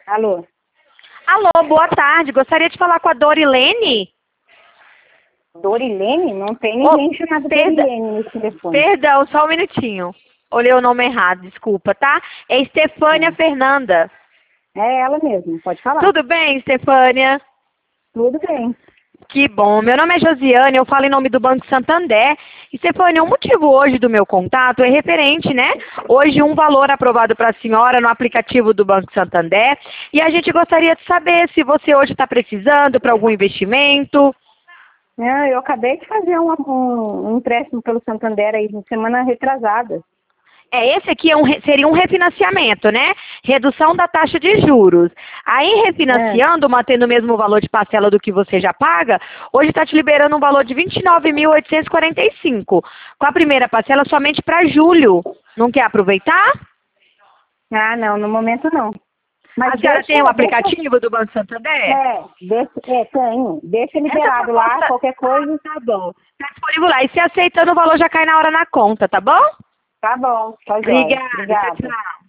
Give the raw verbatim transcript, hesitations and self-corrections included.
Alô? Alô, boa tarde. Gostaria de falar com a Dorilene. Dorilene? Não tem Oh, ninguém chamado perda- Dorilene nesse telefone. Perdão, só um minutinho. Olhei o nome errado, desculpa, tá? É Estefânia É. Fernanda. É ela mesmo, pode falar. Tudo bem, Estefânia? Tudo bem. Que bom. Meu nome é Josiane, eu falo em nome do Banco Santander. Estefânia, o motivo hoje do meu contato é referente, né? Hoje um valor aprovado para a senhora no aplicativo do Banco Santander. E a gente gostaria de saber se você hoje está precisando para algum investimento. Não, eu acabei de fazer um, um, um empréstimo pelo Santander aí, na semana retrasada. É, esse aqui é um, re- seria um refinanciamento, né? Redução da taxa de juros. Aí, refinanciando, mantendo o mesmo valor de parcela do que você já paga, hoje está te liberando um valor de vinte e nove mil oitocentos e quarenta e cinco. Com a primeira parcela somente para julho. Não quer aproveitar? Ah, não, no momento não. Mas A senhora deixa, tem o deixa, aplicativo do Banco Santander? é, deixa, é, tenho. Deixa Essa liberado lá, proposta... qualquer coisa. Tá bom. Tá disponível lá. E se aceitando, o valor já cai na hora na conta, tá bom? Tá bom, tá jóia. Obrigada. Tchau, Obrigada. tchau.